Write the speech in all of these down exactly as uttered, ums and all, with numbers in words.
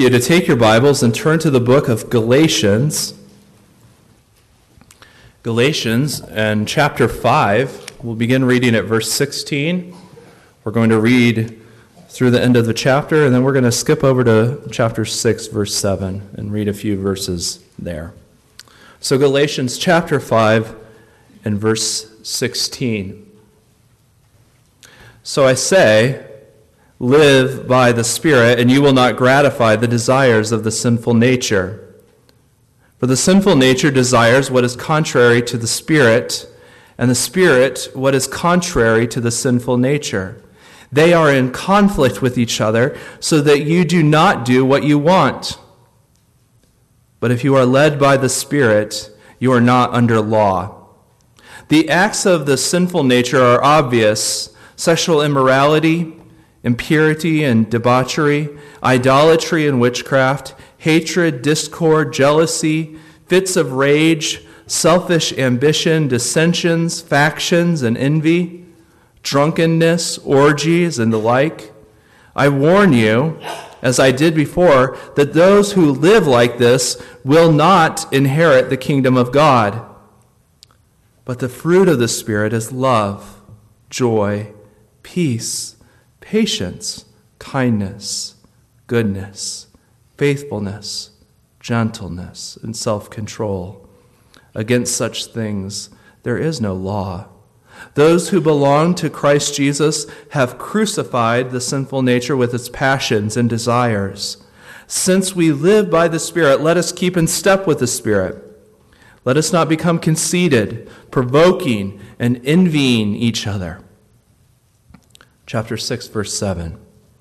you to take your Bibles and turn to the book of Galatians. Galatians and chapter five. We'll begin reading at verse sixteen. We're going to read through the end of the chapter, and then we're going to skip over to chapter six, verse seven, and read a few verses there. So Galatians chapter five and verse sixteen. So I say, live by the Spirit, and you will not gratify the desires of the sinful nature. For the sinful nature desires what is contrary to the Spirit, and the Spirit what is contrary to the sinful nature. They are in conflict with each other, so that you do not do what you want. But if you are led by the Spirit, you are not under law. The acts of the sinful nature are obvious: sexual immorality, impurity and debauchery, idolatry and witchcraft, hatred, discord, jealousy, fits of rage, selfish ambition, dissensions, factions, and envy, drunkenness, orgies, and the like. I warn you, as I did before, that those who live like this will not inherit the kingdom of God. But the fruit of the Spirit is love, joy, peace, patience, kindness, goodness, faithfulness, gentleness, and self-control. Against such things there is no law. Those who belong to Christ Jesus have crucified the sinful nature with its passions and desires. Since we live by the Spirit, let us keep in step with the Spirit. Let us not become conceited, provoking, and envying each other. Chapter six, verse seven.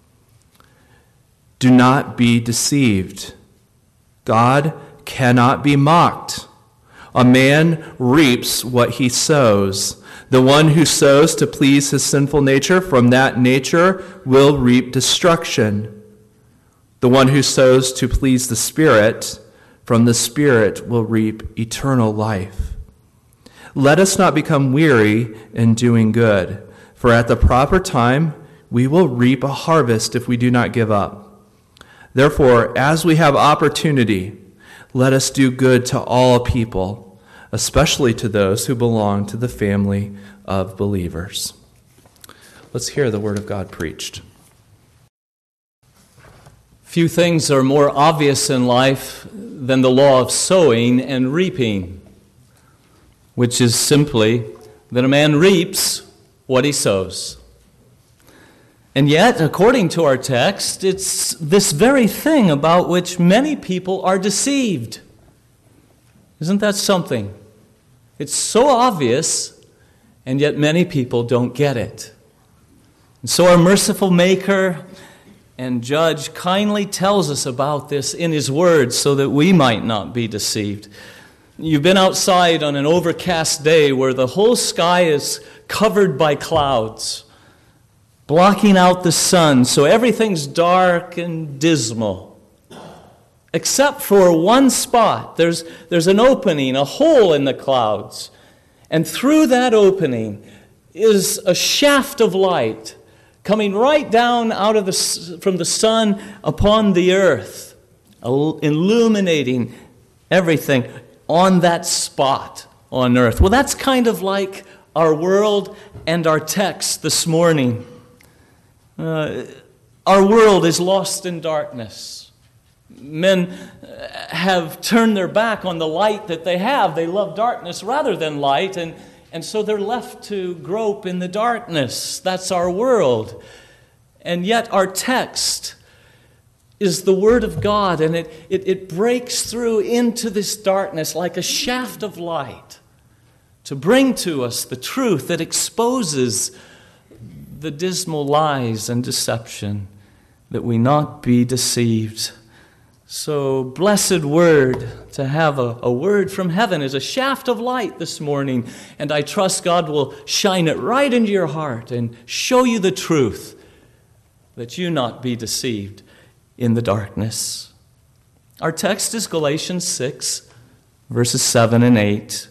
Do not be deceived. God cannot be mocked. A man reaps what he sows. The one who sows to please his sinful nature, from that nature will reap destruction. The one who sows to please the Spirit, from the Spirit will reap eternal life. Let us not become weary in doing good, for at the proper time we will reap a harvest if we do not give up. Therefore, as we have opportunity, let us do good to all people, especially to those who belong to the family of believers. Let's hear the word of God preached. Few things are more obvious in life than the law of sowing and reaping, which is simply that a man reaps what he sows. And yet, according to our text, it's this very thing about which many people are deceived. Isn't that something? It's so obvious, and yet many people don't get it. And so our merciful Maker and Judge kindly tells us about this in His Word so that we might not be deceived. You've been outside on an overcast day where the whole sky is covered by clouds, blocking out the sun, so everything's dark and dismal. Except for one spot. There's, there's an opening, a hole in the clouds. And through that opening is a shaft of light coming right down out of the, from the sun upon the earth, illuminating everything on that spot on earth. Well, that's kind of like our world and our text this morning. Uh, our world is lost in darkness. Men have turned their back on the light that they have. They love darkness rather than light, and, and so they're left to grope in the darkness. That's our world. And yet our text is the Word of God, and it, it, it breaks through into this darkness like a shaft of light to bring to us the truth that exposes the dismal lies and deception, that we not be deceived. So, blessed word, to have a, a word from heaven is a shaft of light this morning, and I trust God will shine it right into your heart and show you the truth, that you not be deceived in the darkness. Our text is Galatians six, verses seven and eight.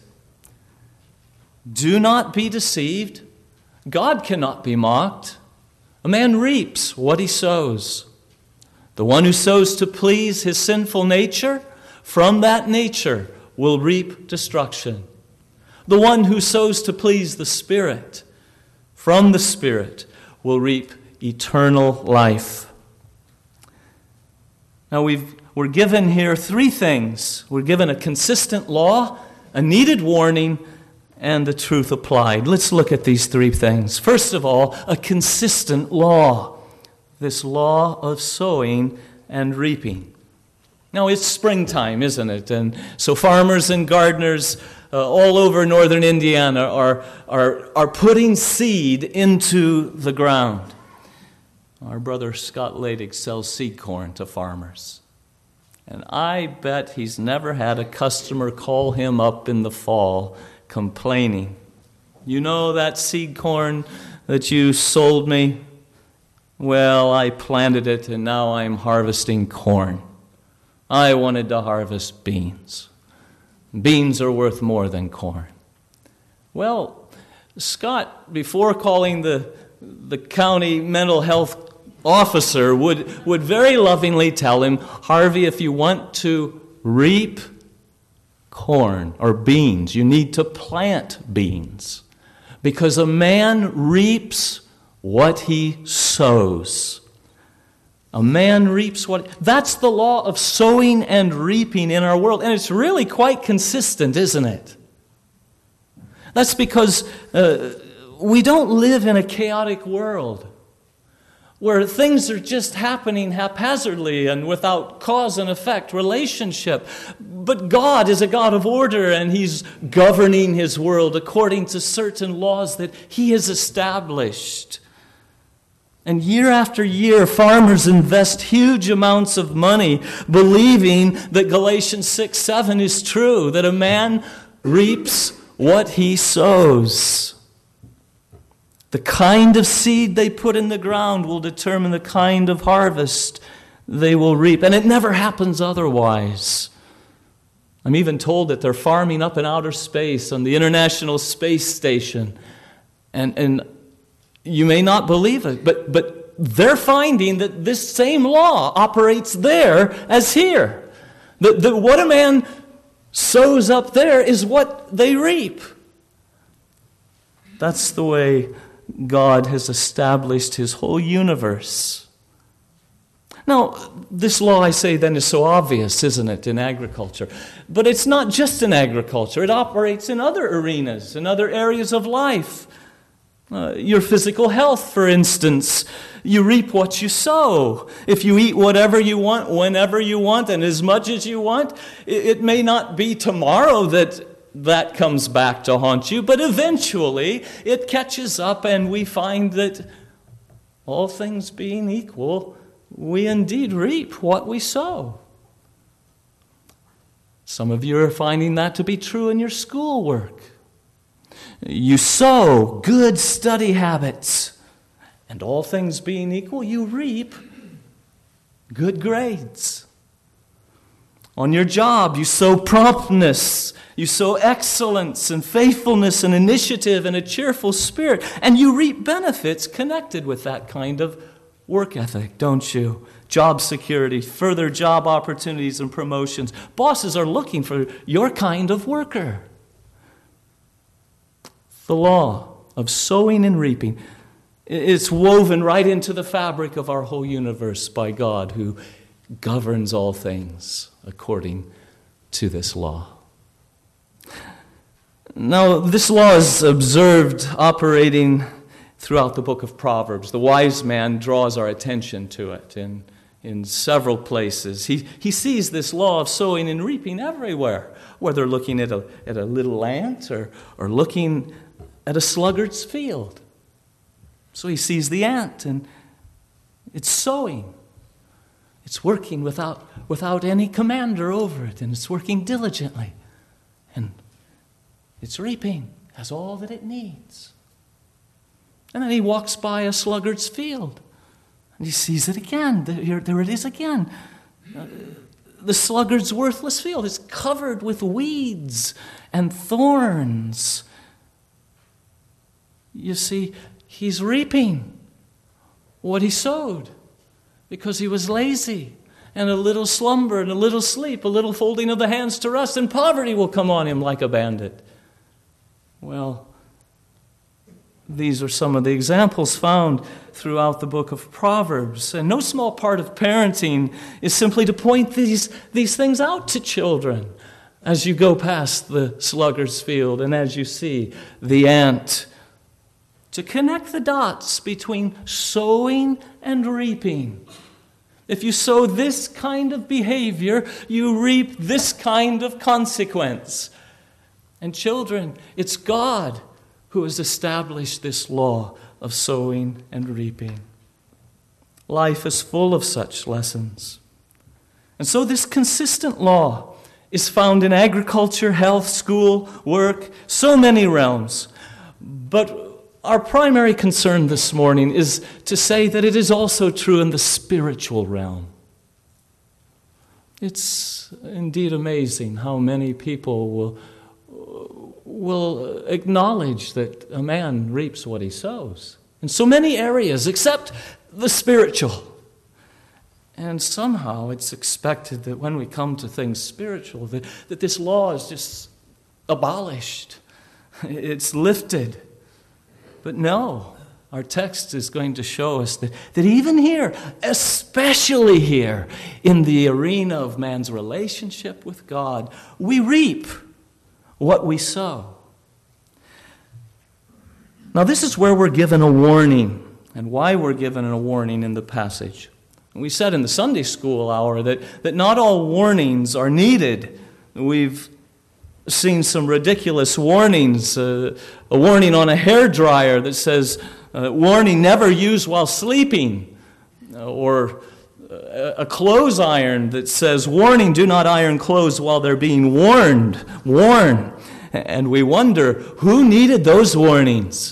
Do not be deceived. God cannot be mocked. A man reaps what he sows. The one who sows to please his sinful nature, from that nature will reap destruction. The one who sows to please the Spirit, from the Spirit will reap eternal life. Now we've, we're given here three things. We're given a consistent law, a needed warning, and the truth applied. Let's look at these three things. First of all, a consistent law. This law of sowing and reaping. Now, it's springtime, isn't it? And so farmers and gardeners uh, all over northern Indiana are, are, are putting seed into the ground. Our brother Scott Ladig sells seed corn to farmers. And I bet he's never had a customer call him up in the fall complaining. You know that seed corn that you sold me? Well, I planted it and now I'm harvesting corn. I wanted to harvest beans. Beans are worth more than corn. Well, Scott, before calling the, the county mental health officer, would, would very lovingly tell him, Harvey, if you want to reap corn or beans, you need to plant beans. Because a man reaps what he sows. A man reaps what... That's the law of sowing and reaping in our world. And it's really quite consistent, isn't it? That's because uh, we don't live in a chaotic world where things are just happening haphazardly and without cause and effect, relationship. But God is a God of order, and He's governing His world according to certain laws that He has established. And year after year, farmers invest huge amounts of money believing that Galatians six seven is true, that a man reaps what he sows. The kind of seed they put in the ground will determine the kind of harvest they will reap. And it never happens otherwise. I'm even told that they're farming up in outer space on the International Space Station. And, and you may not believe it, but, but they're finding that this same law operates there as here. That, that what a man sows up there is what they reap. That's the way God has established His whole universe. Now, this law, I say, then is so obvious, isn't it, in agriculture? But it's not just in agriculture. It operates in other arenas, in other areas of life. Uh, your physical health, for instance. You reap what you sow. If you eat whatever you want, whenever you want, and as much as you want, it, it may not be tomorrow that that comes back to haunt you, but eventually it catches up and we find that all things being equal, we indeed reap what we sow. Some of you are finding that to be true in your schoolwork. You sow good study habits, and all things being equal, you reap good grades. On your job, you sow promptness, you sow excellence and faithfulness and initiative and a cheerful spirit, and you reap benefits connected with that kind of work ethic, don't you? Job security, further job opportunities and promotions. Bosses are looking for your kind of worker. The law of sowing and reaping, it's woven right into the fabric of our whole universe by God, who governs all things according to this law. Now, this law is observed operating throughout the book of Proverbs. The wise man draws our attention to it in, in several places. He, he sees this law of sowing and reaping everywhere, whether looking at a, at a little ant or, or looking at a sluggard's field. So he sees the ant, and it's sowing. It's working without, without any commander over it, and it's working diligently. And it's reaping, has all that it needs. And then he walks by a sluggard's field, and he sees it again. There, there it is again. Uh, the sluggard's worthless field is covered with weeds and thorns. You see, he's reaping what he sowed because he was lazy And a little slumber and a little sleep, a little folding of the hands to rest, and poverty will come on him like a bandit. Well, these are some of the examples found throughout the book of Proverbs. And no small part of parenting is simply to point these, these things out to children as you go past the sluggard's field and as you see the ant. To connect the dots between sowing and reaping. If you sow this kind of behavior, you reap this kind of consequence. And children, it's God who has established this law of sowing and reaping. Life is full of such lessons. And so this consistent law is found in agriculture, health, school, work, so many realms. But our primary concern this morning is to say that it is also true in the spiritual realm. It's indeed amazing how many people will, will acknowledge that a man reaps what he sows in so many areas except the spiritual. And somehow it's expected that when we come to things spiritual, that, that this law is just abolished. It's lifted. But no, our text is going to show us that, that even here, especially here, in the arena of man's relationship with God, we reap what we sow. Now this is where we're given a warning, and why we're given a warning in the passage. We said in the Sunday school hour that, that not all warnings are needed. We've seen some ridiculous warnings. Uh, a warning on a hairdryer that says, uh, warning, never use while sleeping. Uh, or uh, a clothes iron that says, warning, do not iron clothes while they're being warned. Warn. And we wonder, who needed those warnings?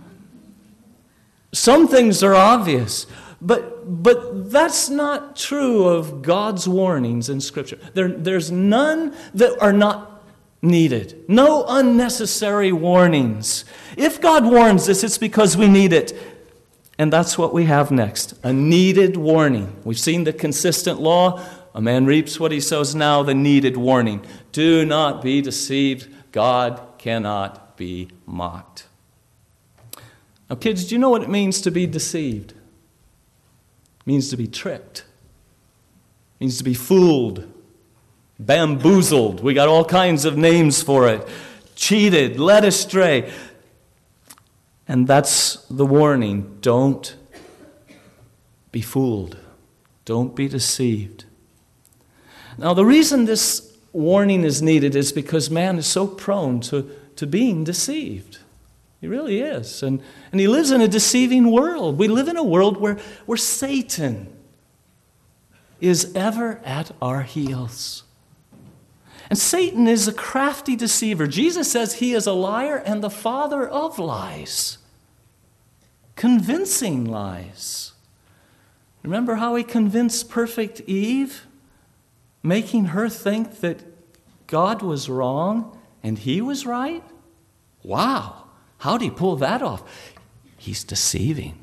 Some things are obvious. But but that's not true of God's warnings in Scripture. There, there's none that are not needed. No unnecessary warnings. If God warns us, it's because we need it. And that's what we have next. A needed warning. We've seen the consistent law. A man reaps what he sows. Now the needed warning. Do not be deceived. God cannot be mocked. Now kids, do you know what it means to be deceived? It means to be tricked. It means to be fooled. Bamboozled. We got all kinds of names for it. Cheated, led astray. And that's the warning. Don't be fooled. Don't be deceived. Now, the reason this warning is needed is because man is so prone to, to being deceived. He really is. And, and he lives in a deceiving world. We live in a world where, where Satan is ever at our heels. And Satan is a crafty deceiver. Jesus says he is a liar and the father of lies. Convincing lies. Remember how he convinced perfect Eve? Making her think that God was wrong and he was right? Wow. How'd he pull that off? He's deceiving.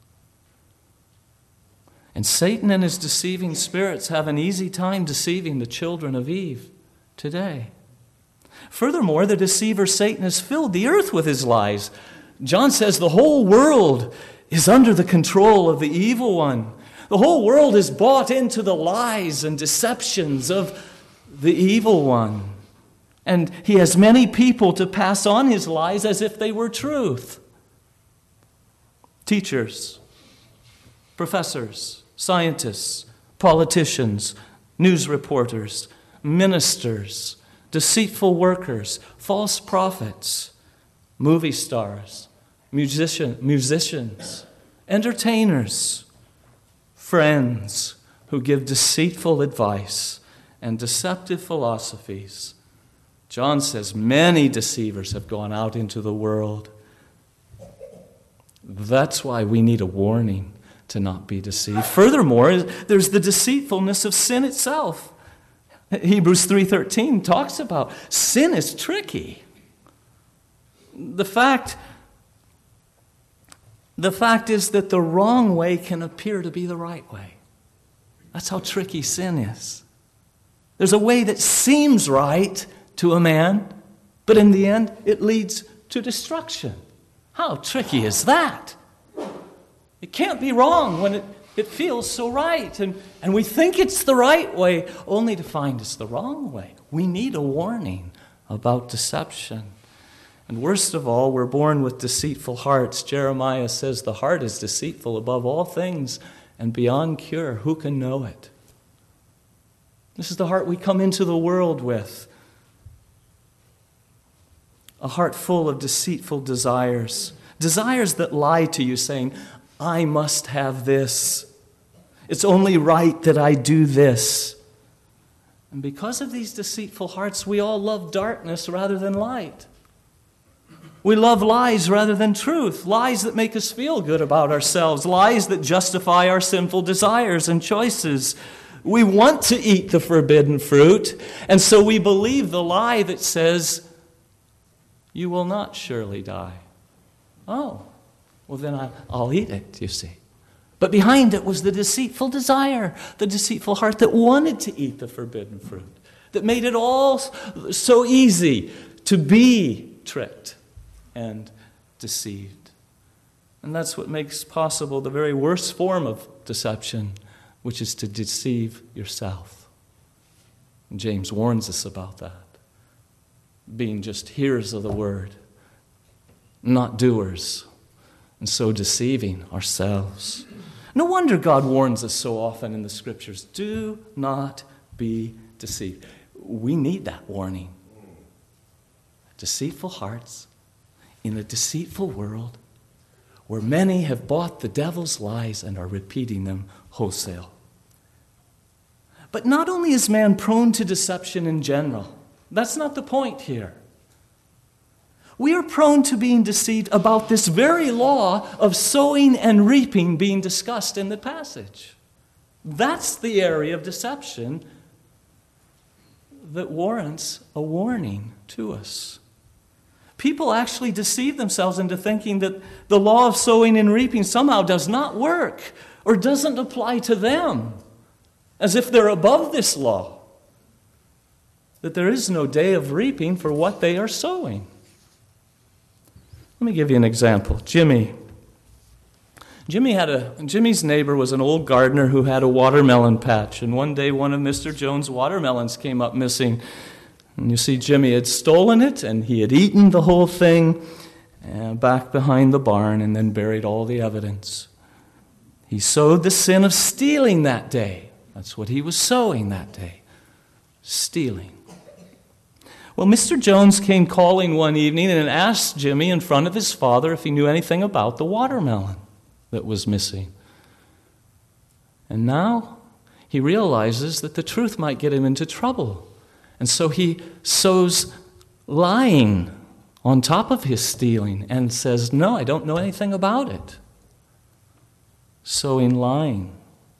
And Satan and his deceiving spirits have an easy time deceiving the children of Eve today. Furthermore, the deceiver Satan has filled the earth with his lies. John says the whole world is under the control of the evil one. The whole world is bought into the lies and deceptions of the evil one. And he has many people to pass on his lies as if they were truth. Teachers, professors, scientists, politicians, news reporters, ministers, deceitful workers, false prophets, movie stars, musician, musicians, entertainers, friends who give deceitful advice and deceptive philosophies. John says many deceivers have gone out into the world. That's why we need a warning to not be deceived. Furthermore, there's the deceitfulness of sin itself. Hebrews three thirteen talks about sin is tricky. The fact, the fact is that the wrong way can appear to be the right way. That's how tricky sin is. There's a way that seems right to a man, but in the end, it leads to destruction. How tricky is that? It can't be wrong when it, it feels so right. And, and we think it's the right way, only to find it's the wrong way. We need a warning about deception. And worst of all, we're born with deceitful hearts. Jeremiah says the heart is deceitful above all things and beyond cure. Who can know it? This is the heart we come into the world with. A heart full of deceitful desires. Desires that lie to you, saying, I must have this. It's only right that I do this. And because of these deceitful hearts, we all love darkness rather than light. We love lies rather than truth. Lies that make us feel good about ourselves. Lies that justify our sinful desires and choices. We want to eat the forbidden fruit, and so we believe the lie that says, you will not surely die. Oh, well then I, I'll eat it, you see. But behind it was the deceitful desire, the deceitful heart that wanted to eat the forbidden fruit, that made it all so easy to be tricked and deceived. And that's what makes possible the very worst form of deception, which is to deceive yourself. And James warns us about that. Being just hearers of the word, not doers, and so deceiving ourselves. No wonder God warns us so often in the Scriptures, do not be deceived. We need that warning. Deceitful hearts in a deceitful world where many have bought the devil's lies and are repeating them wholesale. But not only is man prone to deception in general, that's not the point here. We are prone to being deceived about this very law of sowing and reaping being discussed in the passage. That's the area of deception that warrants a warning to us. People actually deceive themselves into thinking that the law of sowing and reaping somehow does not work or doesn't apply to them, as if they're above this law, that there is no day of reaping for what they are sowing. Let me give you an example. Jimmy. Jimmy had a Jimmy's neighbor was an old gardener who had a watermelon patch, and one day one of Mister Jones' watermelons came up missing. And you see, Jimmy had stolen it, and he had eaten the whole thing uh, back behind the barn and then buried all the evidence. He sowed the sin of stealing that day. That's what he was sowing that day, stealing. Well, Mister Jones came calling one evening and asked Jimmy in front of his father if he knew anything about the watermelon that was missing. And now he realizes that the truth might get him into trouble. And so he sows lying on top of his stealing and says, no, I don't know anything about it. Sowing lying.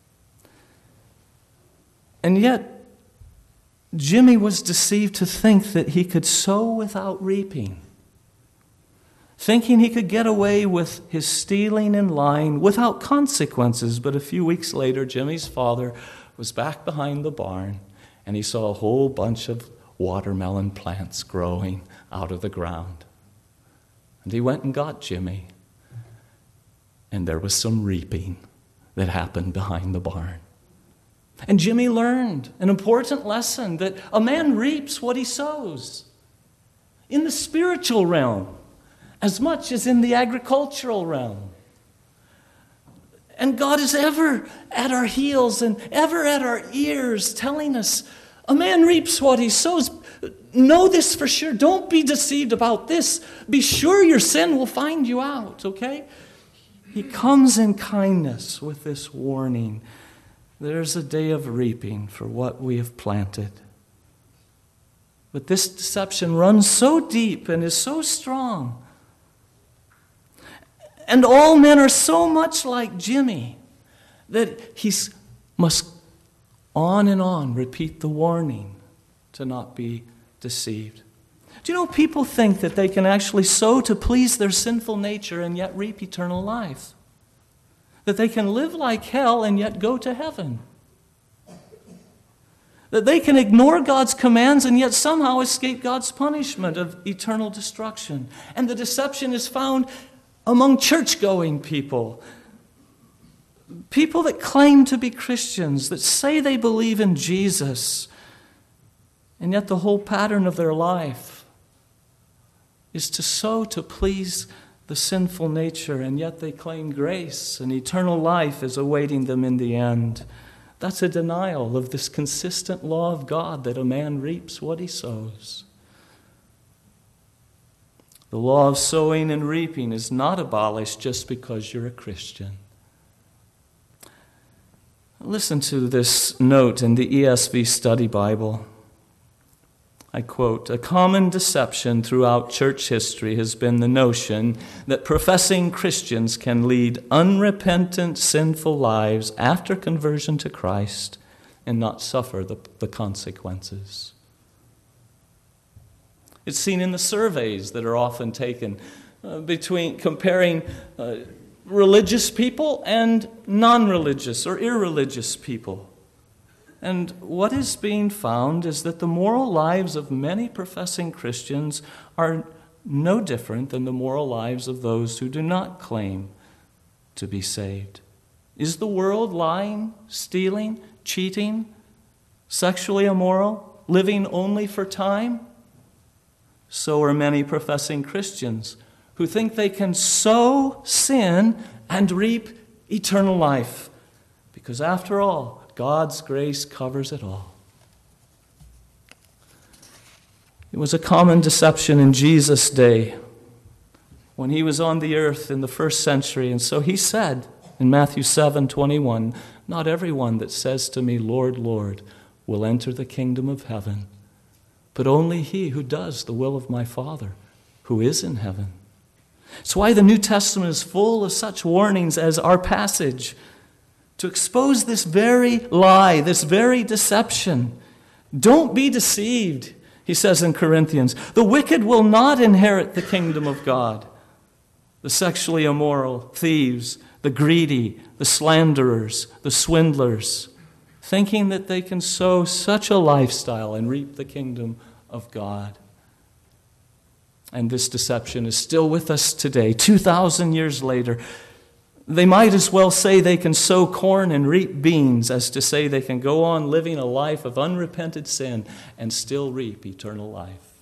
And yet, Jimmy was deceived to think that he could sow without reaping, thinking he could get away with his stealing and lying without consequences. But a few weeks later, Jimmy's father was back behind the barn, and he saw a whole bunch of watermelon plants growing out of the ground. And he went and got Jimmy, and there was some reaping that happened behind the barn. And Jimmy learned an important lesson that a man reaps what he sows in the spiritual realm as much as in the agricultural realm. And God is ever at our heels and ever at our ears telling us, a man reaps what he sows. Know this for sure. Don't be deceived about this. Be sure your sin will find you out, okay? He comes in kindness with this warning. There's a day of reaping for what we have planted. But this deception runs so deep and is so strong. And all men are so much like Jimmy that he must on and on repeat the warning to not be deceived. Do you know, people think that they can actually sow to please their sinful nature and yet reap eternal life? That they can live like hell and yet go to heaven. That they can ignore God's commands and yet somehow escape God's punishment of eternal destruction. And the deception is found among church-going people. People that claim to be Christians, that say they believe in Jesus, and yet the whole pattern of their life is to sow to please the sinful nature, and yet they claim grace and eternal life is awaiting them in the end. That's a denial of this consistent law of God that a man reaps what he sows. The law of sowing and reaping is not abolished just because you're a Christian. Listen to this note in the E S V Study Bible. I quote, "A common deception throughout church history has been the notion that professing Christians can lead unrepentant, sinful lives after conversion to Christ and not suffer the, the consequences." It's seen in the surveys that are often taken uh, between comparing uh, religious people and non-religious or irreligious people. And what is being found is that the moral lives of many professing Christians are no different than the moral lives of those who do not claim to be saved. Is the world lying, stealing, cheating, sexually immoral, living only for time? So are many professing Christians who think they can sow sin and reap eternal life. Because after all, God's grace covers it all. It was a common deception in Jesus' day when he was on the earth in the first century. And so he said in Matthew seven twenty-one, "Not everyone that says to me, 'Lord, Lord,' will enter the kingdom of heaven, but only he who does the will of my Father who is in heaven." It's why the New Testament is full of such warnings as our passage, to expose this very lie, this very deception. Don't be deceived, he says in Corinthians. The wicked will not inherit the kingdom of God. The sexually immoral, thieves, the greedy, the slanderers, the swindlers, thinking that they can sow such a lifestyle and reap the kingdom of God. And this deception is still with us today, two thousand years later. They might as well say they can sow corn and reap beans as to say they can go on living a life of unrepented sin and still reap eternal life.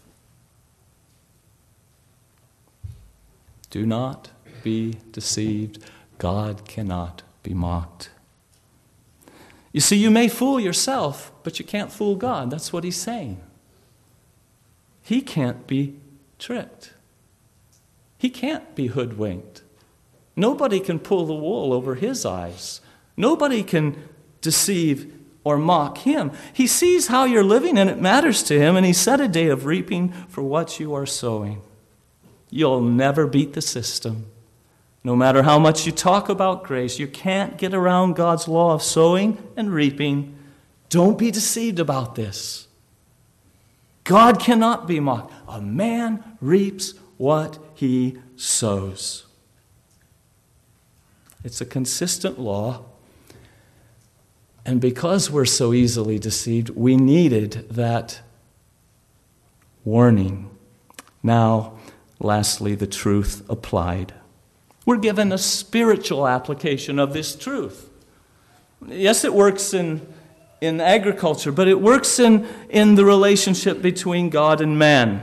Do not be deceived. God cannot be mocked. You see, you may fool yourself, but you can't fool God. That's what he's saying. He can't be tricked. He can't be hoodwinked. Nobody can pull the wool over his eyes. Nobody can deceive or mock him. He sees how you're living and it matters to him, and he set a day of reaping for what you are sowing. You'll never beat the system. No matter how much you talk about grace, you can't get around God's law of sowing and reaping. Don't be deceived about this. God cannot be mocked. A man reaps what he sows. It's a consistent law. And because we're so easily deceived, we needed that warning. Now, lastly, the truth applied. We're given a spiritual application of this truth. Yes, it works in, in agriculture, but it works in, in the relationship between God and man.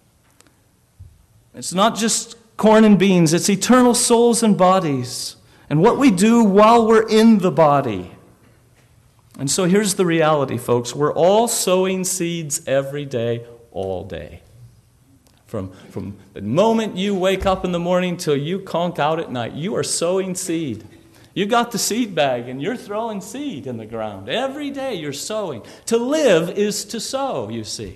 It's not just corn and beans, it's eternal souls and bodies, and what we do while we're in the body. And so here's the reality, folks. We're all sowing seeds every day, all day. From, from the moment you wake up in the morning till you conk out at night, you are sowing seed. You got the seed bag and you're throwing seed in the ground. Every day you're sowing. To live is to sow, you see.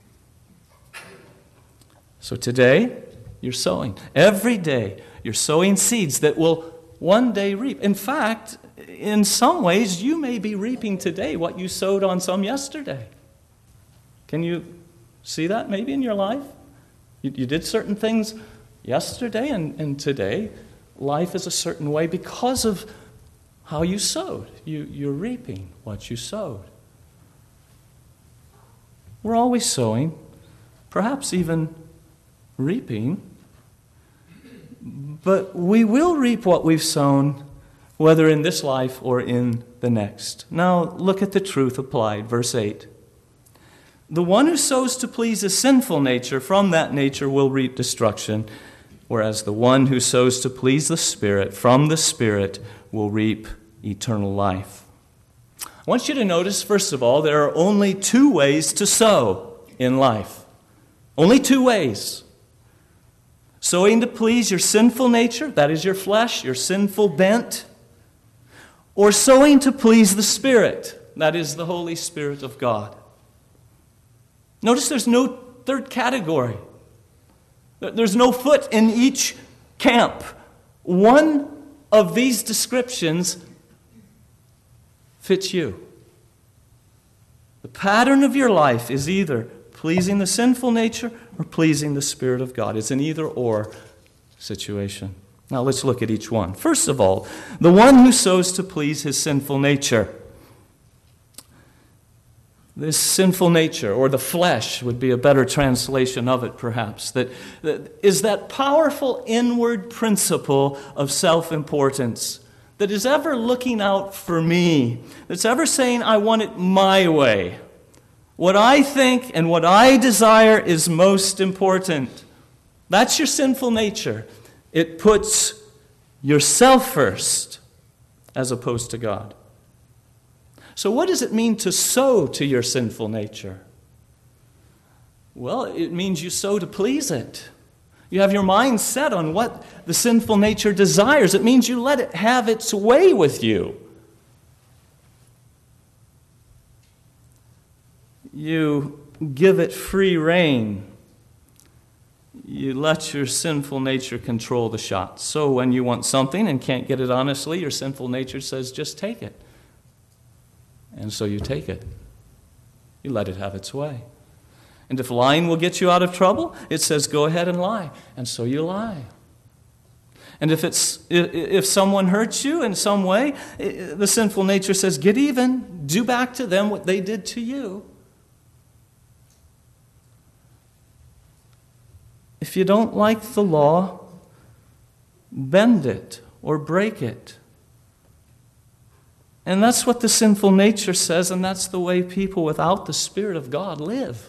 So today, you're sowing. Every day, you're sowing seeds that will one day reap. In fact, in some ways, you may be reaping today what you sowed on some yesterday. Can you see that maybe in your life? You, you did certain things yesterday, and, and today, life is a certain way because of how you sowed. You, you're reaping what you sowed. We're always sowing, perhaps even reaping. But we will reap what we've sown, whether in this life or in the next. Now, look at the truth applied, verse eight. The one who sows to please his sinful nature, from that nature will reap destruction, whereas the one who sows to please the Spirit, from the Spirit will reap eternal life. I want you to notice, first of all, there are only two ways to sow in life. Only two ways. Sowing to please your sinful nature, that is your flesh, your sinful bent, or sowing to please the Spirit, that is the Holy Spirit of God. Notice there's no third category. There's no foot in each camp. One of these descriptions fits you. The pattern of your life is either pleasing the sinful nature or pleasing the Spirit of God. It's an either-or situation. Now let's look at each one. First of all, the one who sows to please his sinful nature. This sinful nature, or the flesh would be a better translation of it perhaps, that, that is that powerful inward principle of self-importance that is ever looking out for me, that's ever saying, I want it my way. What I think and what I desire is most important. That's your sinful nature. It puts yourself first as opposed to God. So what does it mean to sow to your sinful nature? Well, it means you sow to please it. You have your mind set on what the sinful nature desires. It means you let it have its way with you. You give it free rein. You let your sinful nature control the shots. So when you want something and can't get it honestly, your sinful nature says, just take it. And so you take it. You let it have its way. And if lying will get you out of trouble, it says, go ahead and lie. And so you lie. And if it's if someone hurts you in some way, the sinful nature says, get even. Do back to them what they did to you. If you don't like the law, bend it or break it. And that's what the sinful nature says, and that's the way people without the Spirit of God live.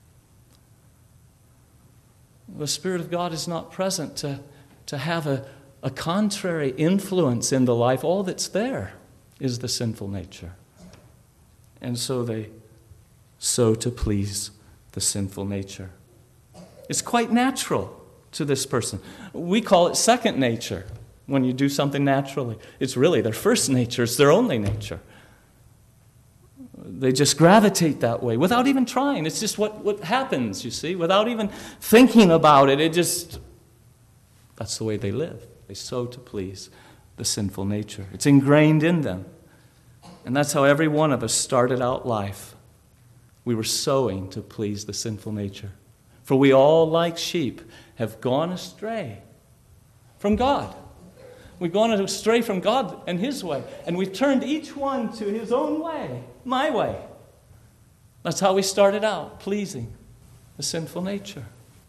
The Spirit of God is not present to, to have a, a contrary influence in the life. All that's there is the sinful nature. And so they sow to please the sinful nature. It's quite natural to this person. We call it second nature. When you do something naturally, it's really their first nature, it's their only nature. They just gravitate that way without even trying. It's just what, what happens, you see, without even thinking about it. It just, that's the way they live. They sow to please the sinful nature. It's ingrained in them. And that's how every one of us started out life. We were sowing to please the sinful nature. For we all, like sheep, have gone astray from God. We've gone astray from God and His way. And we've turned each one to his own way, my way. That's how we started out, pleasing the sinful nature.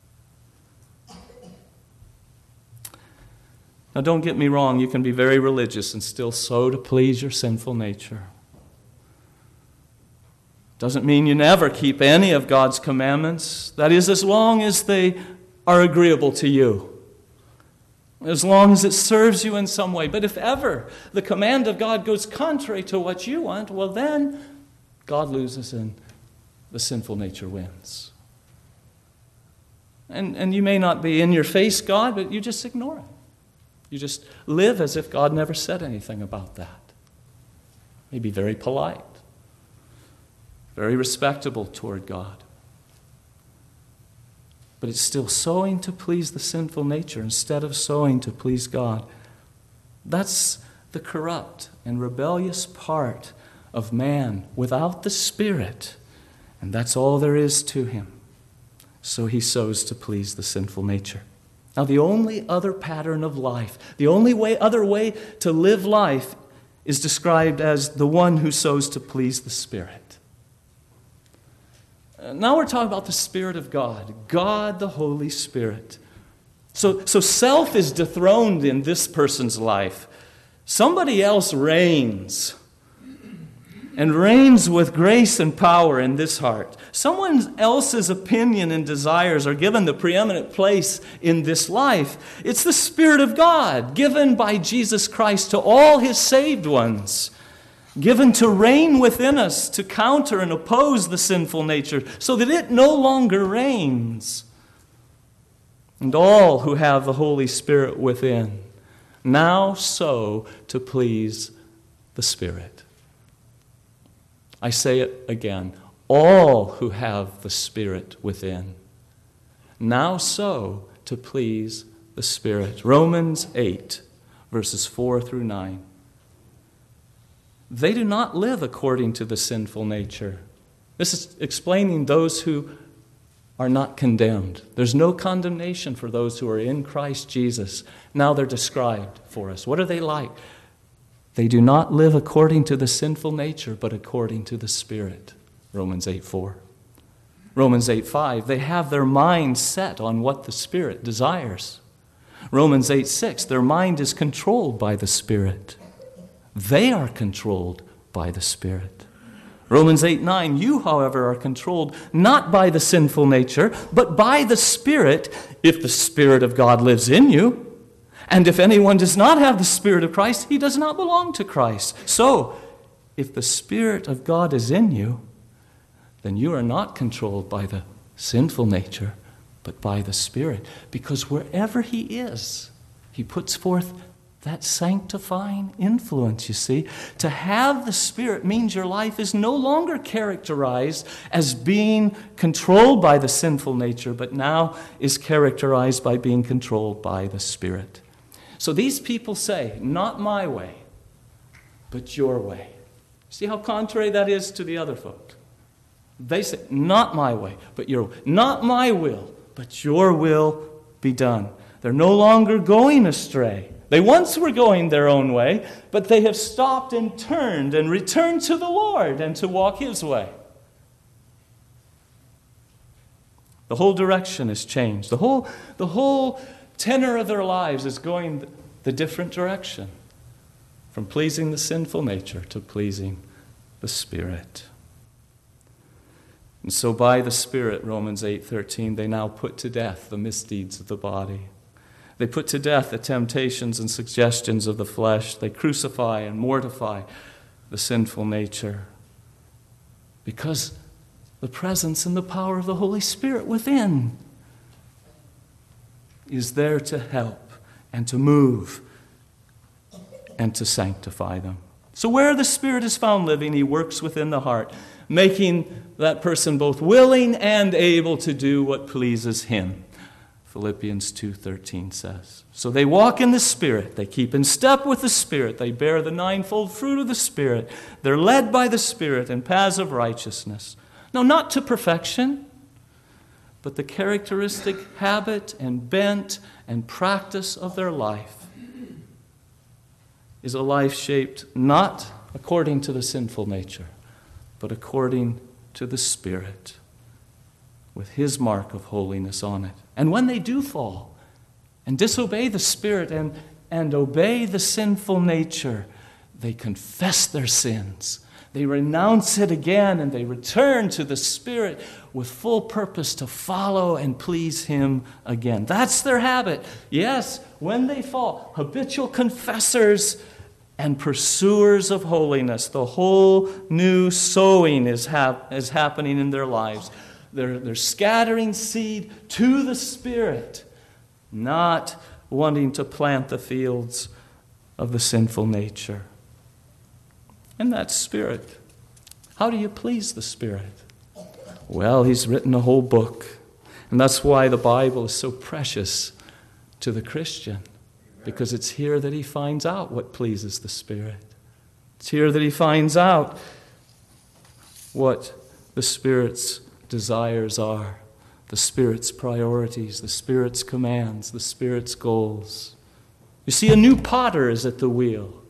Now don't get me wrong, you can be very religious and still sow to please your sinful nature. Doesn't mean you never keep any of God's commandments. That is, as long as they are agreeable to you. As long as it serves you in some way. But if ever the command of God goes contrary to what you want, well then God loses and the sinful nature wins. And, and you may not be in your face God, but you just ignore it. You just live as if God never said anything about that. Maybe very polite. Very respectable toward God. But it's still sowing to please the sinful nature instead of sowing to please God. That's the corrupt and rebellious part of man without the Spirit. And that's all there is to him. So he sows to please the sinful nature. Now the only other pattern of life, the only way, other way to live life is described as the one who sows to please the Spirit. Now we're talking about the Spirit of God, God the Holy Spirit. So, so self is dethroned in this person's life. Somebody else reigns, and reigns with grace and power in this heart. Someone else's opinion and desires are given the preeminent place in this life. It's the Spirit of God, given by Jesus Christ to all His saved ones, given to reign within us, to counter and oppose the sinful nature, so that it no longer reigns. And all who have the Holy Spirit within now sow to please the Spirit. I say it again. All who have the Spirit within now sow to please the Spirit. Romans eight, verses four through nine. They do not live according to the sinful nature. This is explaining those who are not condemned. There's no condemnation for those who are in Christ Jesus. Now they're described for us. What are they like? They do not live according to the sinful nature, but according to the Spirit. Romans eight four. Romans eight five. They have their mind set on what the Spirit desires. Romans eight six. Their mind is controlled by the Spirit. They are controlled by the Spirit. Romans eight nine. You, however, are controlled not by the sinful nature, but by the Spirit, if the Spirit of God lives in you. And if anyone does not have the Spirit of Christ, he does not belong to Christ. So, if the Spirit of God is in you, then you are not controlled by the sinful nature, but by the Spirit. Because wherever He is, He puts forth that sanctifying influence, you see. To have the Spirit means your life is no longer characterized as being controlled by the sinful nature, but now is characterized by being controlled by the Spirit. So these people say, not my way, but your way. See how contrary that is to the other folk? They say, not my way, but your way. Not my will, but your will be done. They're no longer going astray. They once were going their own way, but they have stopped and turned and returned to the Lord and to walk His way. The whole direction has changed. The whole, the whole tenor of their lives is going the different direction, from pleasing the sinful nature to pleasing the Spirit. And so by the Spirit, Romans eight thirteen, they now put to death the misdeeds of the body. They put to death the temptations and suggestions of the flesh. They crucify and mortify the sinful nature, because the presence and the power of the Holy Spirit within is there to help and to move and to sanctify them. So where the Spirit is found living, He works within the heart, making that person both willing and able to do what pleases Him. Philippians two thirteen says. So they walk in the Spirit. They keep in step with the Spirit. They bear the ninefold fruit of the Spirit. They're led by the Spirit in paths of righteousness. No, not to perfection, but the characteristic habit and bent and practice of their life is a life shaped not according to the sinful nature, but according to the Spirit, with His mark of holiness on it. And when they do fall and disobey the Spirit and, and obey the sinful nature, they confess their sins. They renounce it again, and they return to the Spirit with full purpose to follow and please Him again. That's their habit. Yes, when they fall, habitual confessors and pursuers of holiness. The whole new sowing is, hap- is happening in their lives. They're, they're scattering seed to the Spirit, not wanting to plant the fields of the sinful nature. And that Spirit, how do you please the Spirit? Well, He's written a whole book. And that's why the Bible is so precious to the Christian, because it's here that he finds out what pleases the Spirit. It's here that he finds out what the Spirit's desires are, the Spirit's priorities, the Spirit's commands, the Spirit's goals. You see, a new potter is at the wheel.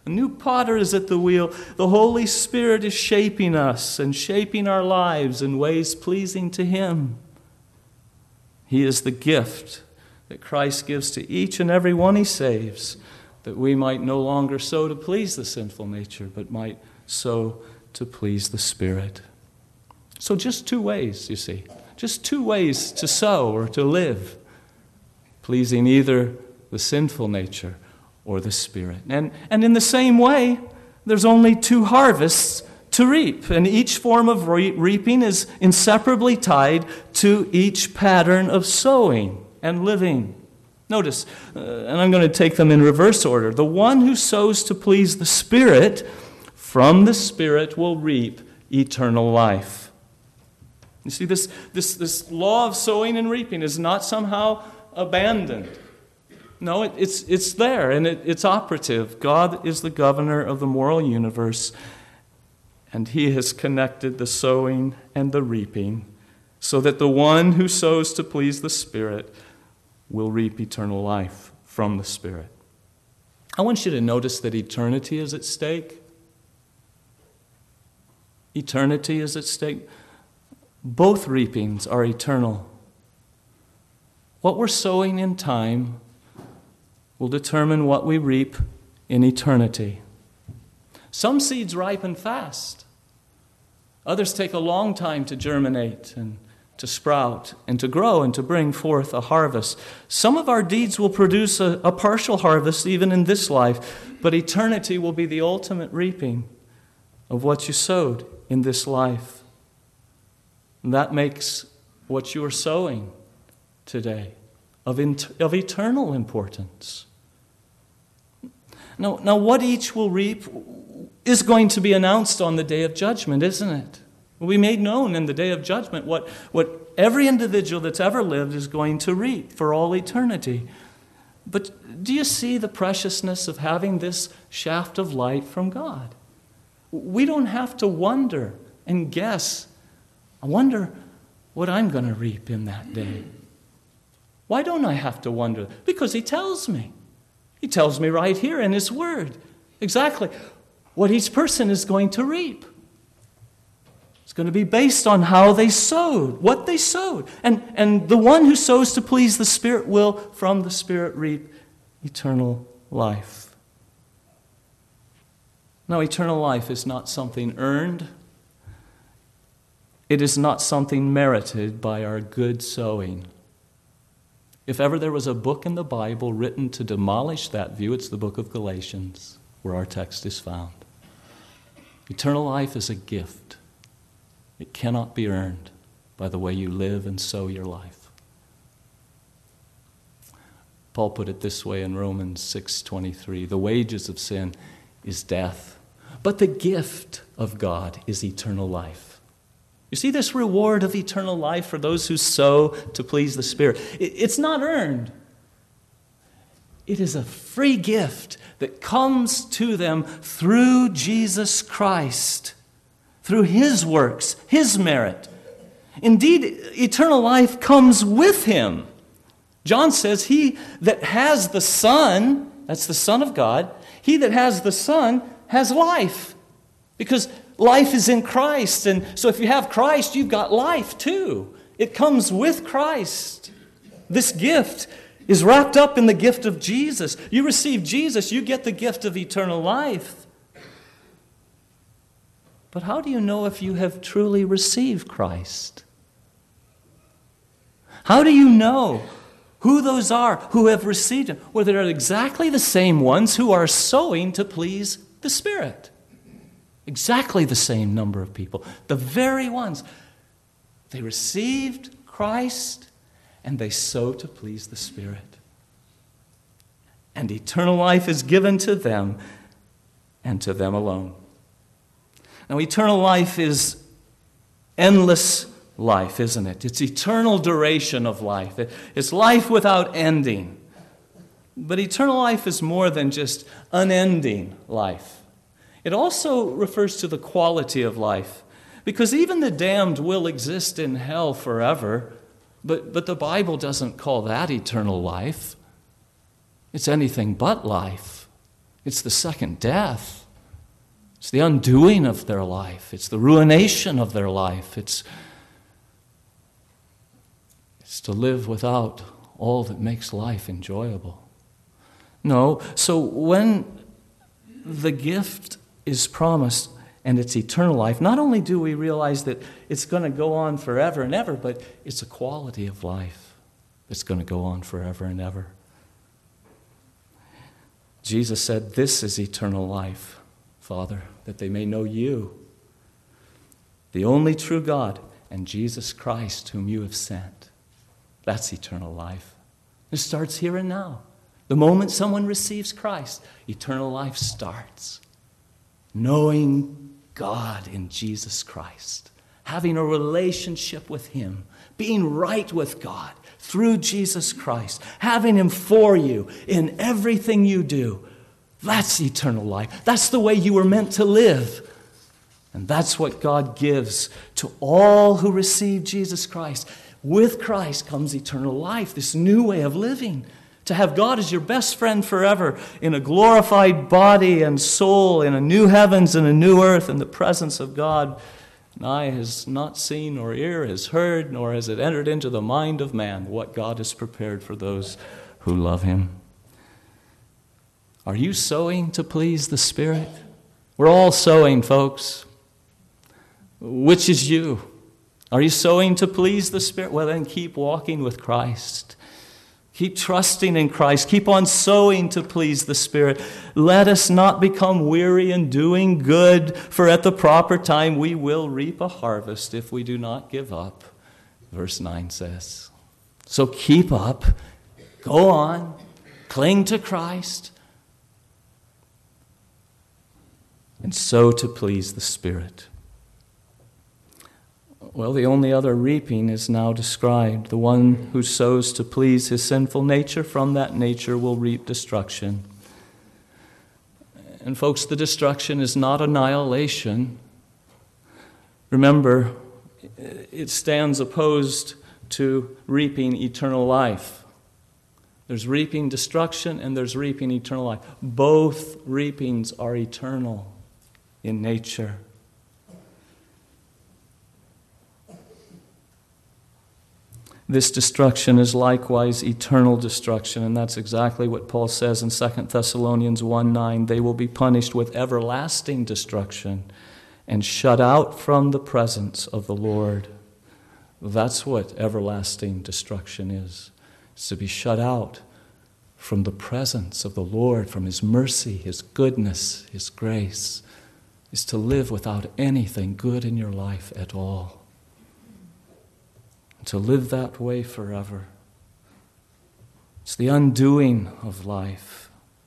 A new potter is at the wheel. The Holy Spirit is shaping us and shaping our lives in ways pleasing to Him. He is the gift that Christ gives to each and every one He saves, that we might no longer sow to please the sinful nature, but might sow to please the Spirit. So just two ways, you see. Just two ways to sow or to live, pleasing either the sinful nature or the Spirit. And, and in the same way, there's only two harvests to reap, and each form of re- reaping is inseparably tied to each pattern of sowing and living. Notice, uh, and I'm going to take them in reverse order. The one who sows to please the Spirit, from the Spirit will reap eternal life. You see, this, this, this law of sowing and reaping is not somehow abandoned. No, it, it's, it's there, and it, it's operative. God is the governor of the moral universe, and He has connected the sowing and the reaping so that the one who sows to please the Spirit will reap eternal life from the Spirit. I want you to notice that eternity is at stake. Eternity is at stake. Both reapings are eternal. What we're sowing in time will determine what we reap in eternity. Some seeds ripen fast. Others take a long time to germinate and to sprout and to grow and to bring forth a harvest. Some of our deeds will produce a, a partial harvest even in this life, but eternity will be the ultimate reaping of what you sowed in this life. And that makes what you are sowing today of, in, of eternal importance. Now, now, what each will reap is going to be announced on the day of judgment, isn't it? We made known in the day of judgment what, what every individual that's ever lived is going to reap for all eternity. But do you see the preciousness of having this shaft of light from God? We don't have to wonder and guess. I wonder what I'm going to reap in that day. Why don't I have to wonder? Because He tells me. He tells me right here in His Word exactly what each person is going to reap. It's going to be based on how they sowed, what they sowed. And, and the one who sows to please the Spirit will, from the Spirit, reap eternal life. Now, eternal life is not something earned. It is not something merited by our good sowing. If ever there was a book in the Bible written to demolish that view, it's the book of Galatians, where our text is found. Eternal life is a gift. It cannot be earned by the way you live and sow your life. Paul put it this way in Romans six twenty-three, the wages of sin is death, but the gift of God is eternal life. You see this reward of eternal life for those who sow to please the Spirit. It's not earned. It is a free gift that comes to them through Jesus Christ, through His works, His merit. Indeed, eternal life comes with Him. John says, he that has the Son, that's the Son of God, he that has the Son has life. Because life is in Christ. And so if you have Christ, you've got life too. It comes with Christ. This gift is wrapped up in the gift of Jesus. You receive Jesus, you get the gift of eternal life. But how do you know if you have truly received Christ? How do you know who those are who have received Him? Well, they're exactly the same ones who are sowing to please the Spirit. Exactly the same number of people. The very ones. They received Christ and they sow to please the Spirit. And eternal life is given to them and to them alone. Now, eternal life is endless life, isn't it? It's eternal duration of life. It's life without ending. But eternal life is more than just unending life. It also refers to the quality of life, because even the damned will exist in hell forever, but, but the Bible doesn't call that eternal life. It's anything but life. It's the second death. It's the undoing of their life. It's the ruination of their life. It's, it's to live without all that makes life enjoyable. No, so when the gift is promised and it's eternal life, not only do we realize that it's going to go on forever and ever, but it's a quality of life that's going to go on forever and ever. Jesus said, "This is eternal life, Father, that they may know you, the only true God, and Jesus Christ, whom you have sent." That's eternal life. It starts here and now. The moment someone receives Christ, eternal life starts. Knowing God in Jesus Christ, having a relationship with Him, being right with God through Jesus Christ, having Him for you in everything you do. That's eternal life. That's the way you were meant to live. And that's what God gives to all who receive Jesus Christ. With Christ comes eternal life, this new way of living. To have God as your best friend forever in a glorified body and soul, in a new heavens and a new earth, in the presence of God. And eye has not seen, nor ear has heard, nor has it entered into the mind of man what God has prepared for those who love Him. Are you sowing to please the Spirit? We're all sowing, folks. Which is you? Are you sowing to please the Spirit? Well, then keep walking with Christ. Keep trusting in Christ. Keep on sowing to please the Spirit. Let us not become weary in doing good, for at the proper time we will reap a harvest if we do not give up, verse nine says. So keep up. Go on. Cling to Christ. And sow to please the Spirit. Well, the only other reaping is now described. The one who sows to please his sinful nature, from that nature will reap destruction. And folks, the destruction is not annihilation. Remember, it stands opposed to reaping eternal life. There's reaping destruction and there's reaping eternal life. Both reapings are eternal in nature. This destruction is likewise eternal destruction, and that's exactly what Paul says in Second Thessalonians one nine. They will be punished with everlasting destruction and shut out from the presence of the Lord. That's what everlasting destruction is. It's to be shut out from the presence of the Lord, from His mercy, His goodness, His grace, is to live without anything good in your life at all. To live that way forever. It's the undoing of life.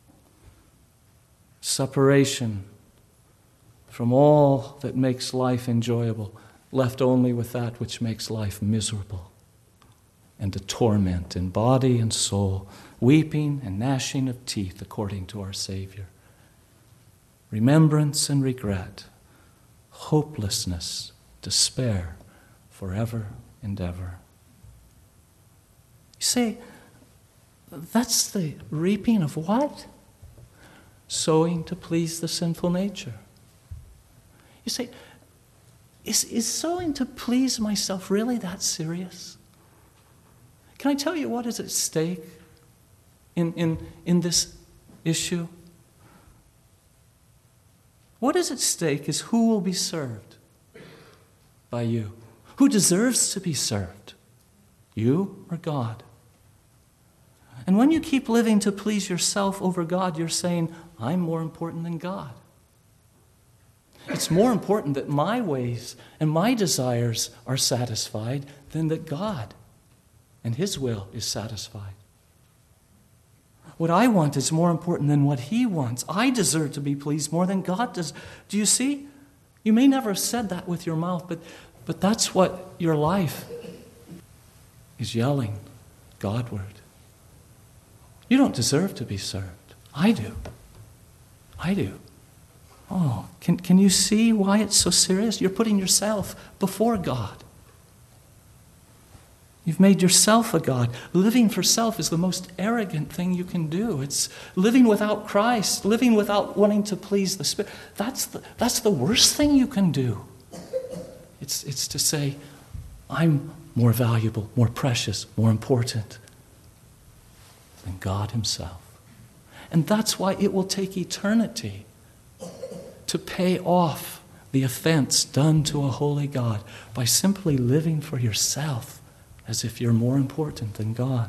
Separation from all that makes life enjoyable, left only with that which makes life miserable and a torment in body and soul, weeping and gnashing of teeth according to our Savior. Remembrance and regret, hopelessness, despair, forever and ever. You say, that's the reaping of what? Sowing to please the sinful nature. You say, is, is sowing to please myself really that serious? Can I tell you what is at stake in, in, in this issue? What is at stake is who will be served by you. Who deserves to be served? You or God? And when you keep living to please yourself over God, you're saying, I'm more important than God. It's more important that my ways and my desires are satisfied than that God and His will is satisfied. What I want is more important than what He wants. I deserve to be pleased more than God does. Do you see? You may never have said that with your mouth, but But that's what your life is yelling Godward. You don't deserve to be served. I do. I do. Oh, can, can you see why it's so serious? You're putting yourself before God. You've made yourself a god. Living for self is the most arrogant thing you can do. It's living without Christ, living without wanting to please the Spirit. That's the, that's the worst thing you can do. It's, it's to say, I'm more valuable, more precious, more important than God himself. And that's why it will take eternity to pay off the offense done to a holy God by simply living for yourself as if you're more important than God.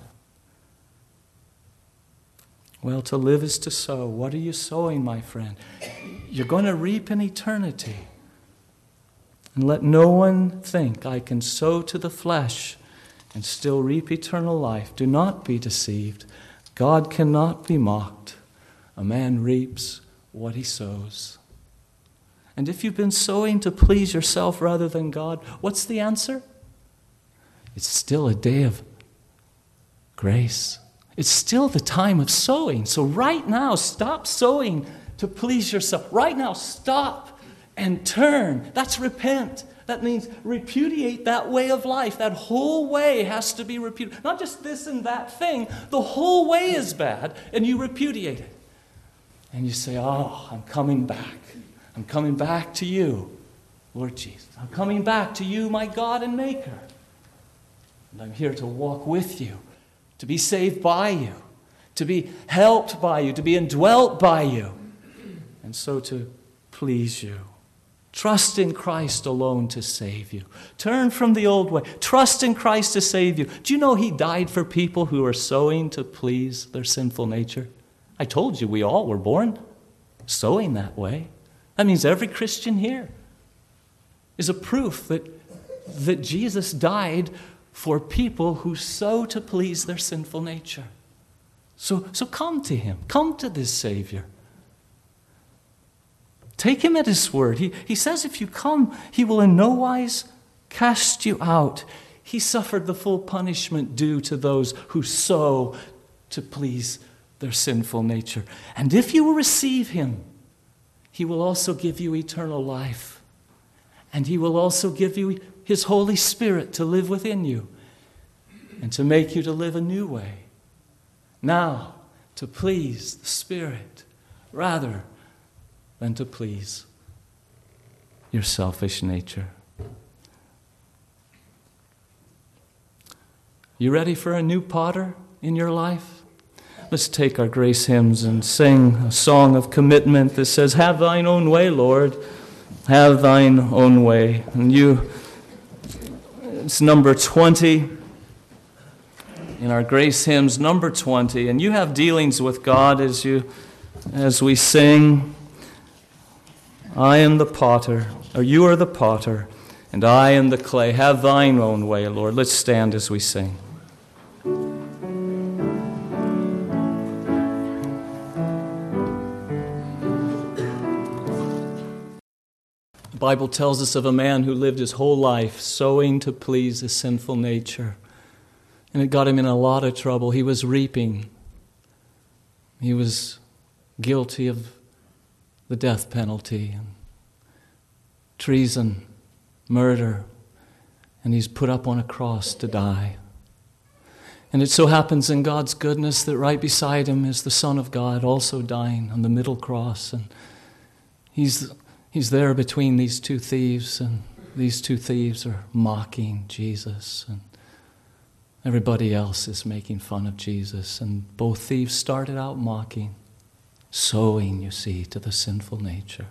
Well, to live is to sow. What are you sowing, my friend? You're going to reap in eternity. And let no one think, I can sow to the flesh and still reap eternal life. Do not be deceived. God cannot be mocked. A man reaps what he sows. And if you've been sowing to please yourself rather than God, what's the answer? It's still a day of grace. It's still the time of sowing. So right now, stop sowing to please yourself. Right now, stop and turn. That's repent. That means repudiate that way of life. That whole way has to be repudiated. Not just this and that thing. The whole way is bad, and you repudiate it. And you say, oh, I'm coming back. I'm coming back to you, Lord Jesus. I'm coming back to you, my God and Maker. And I'm here to walk with you, to be saved by you, to be helped by you, to be indwelt by you, and so to please you. Trust in Christ alone to save you. Turn from the old way. Trust in Christ to save you. Do you know he died for people who are sowing to please their sinful nature? I told you we all were born sowing that way. That means every Christian here is a proof that, that Jesus died for people who sow to please their sinful nature. So, so come to him. Come to this Savior. Take him at his word. He, he says if you come, he will in no wise cast you out. He suffered the full punishment due to those who sow to please their sinful nature. And if you will receive him, he will also give you eternal life. And he will also give you his Holy Spirit to live within you and to make you to live a new way. Now, to please the Spirit rather than to please your selfish nature. You ready for a new potter in your life? Let's take our grace hymns and sing a song of commitment that says, have thine own way, Lord. Have thine own way. And you, it's number twenty in our grace hymns, number twenty. And you have dealings with God as you, as we sing, I am the potter, or you are the potter, and I am the clay. Have thine own way, Lord. Let's stand as we sing. The Bible tells us of a man who lived his whole life sowing to please his sinful nature. And it got him in a lot of trouble. He was reaping. He was guilty of the death penalty, and treason, murder, and he's put up on a cross to die. And it so happens in God's goodness that right beside him is the Son of God also dying on the middle cross. And he's he's there between these two thieves, and these two thieves are mocking Jesus, and everybody else is making fun of Jesus. And both thieves started out mocking, sowing, you see, to the sinful nature.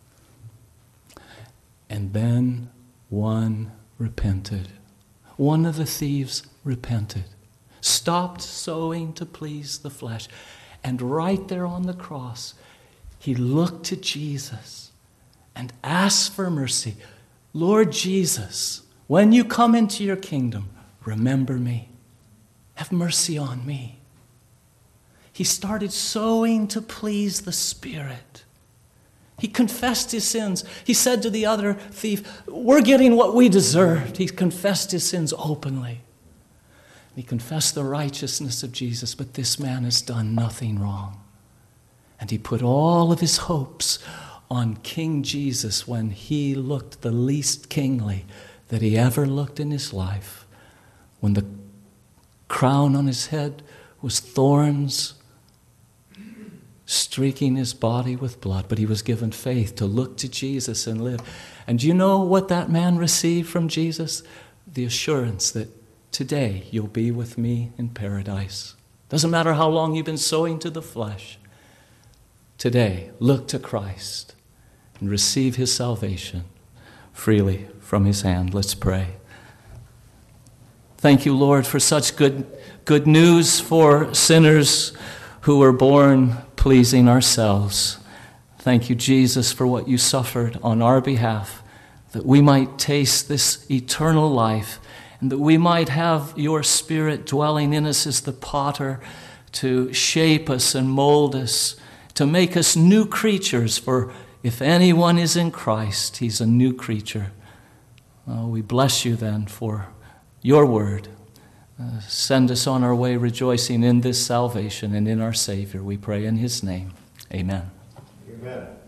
And then one repented. One of the thieves repented, stopped sowing to please the flesh. And right there on the cross, he looked to Jesus and asked for mercy. Lord Jesus, when you come into your kingdom, remember me. Have mercy on me. He started sowing to please the Spirit. He confessed his sins. He said to the other thief, we're getting what we deserved. He confessed his sins openly. He confessed the righteousness of Jesus, but this man has done nothing wrong. And he put all of his hopes on King Jesus when he looked the least kingly that he ever looked in his life, when the crown on his head was thorns streaking his body with blood, but he was given faith to look to Jesus and live. And do you know what that man received from Jesus? The assurance that today you'll be with me in paradise. Doesn't matter how long you've been sowing to the flesh. Today, look to Christ and receive his salvation freely from his hand. Let's pray. Thank you, Lord, for such good, good news for sinners who were born pleasing ourselves. Thank you, Jesus, for what you suffered on our behalf, that we might taste this eternal life, and that we might have your Spirit dwelling in us as the potter to shape us and mold us, to make us new creatures. For if anyone is in Christ, he's a new creature. Oh, we bless you then for your word. Uh, send us on our way rejoicing in this salvation and in our Savior. We pray in his name. Amen. Amen.